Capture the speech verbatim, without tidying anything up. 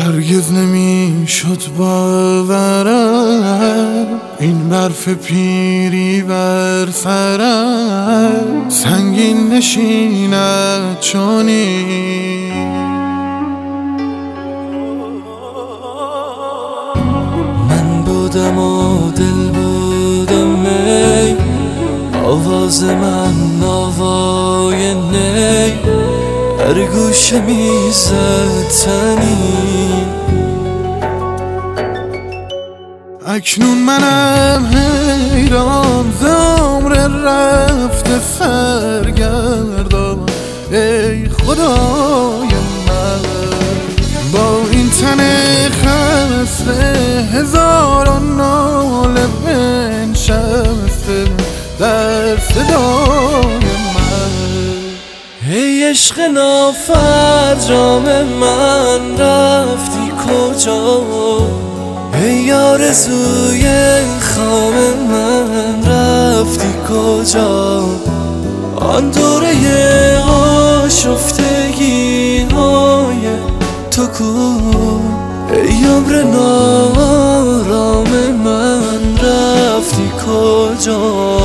هرگز نمیشد باورم این برف پیری بر سرم سنگین نشیند چنین. من بودم و دل بودم می، آواز من آوای نی، هر گوشه میزد تنین. اکنون منم حیران ز عمر رفته سرگردان، ای خدای من با این تن خسته هزاران ناله بنشسته در صدای من. ای عشق نافرجام من رفتی کجا، ای آرزوی خام من رفتی کجا، آن دوره آشفتگی های تو کو، ای عمر نارام من رفتی کجا.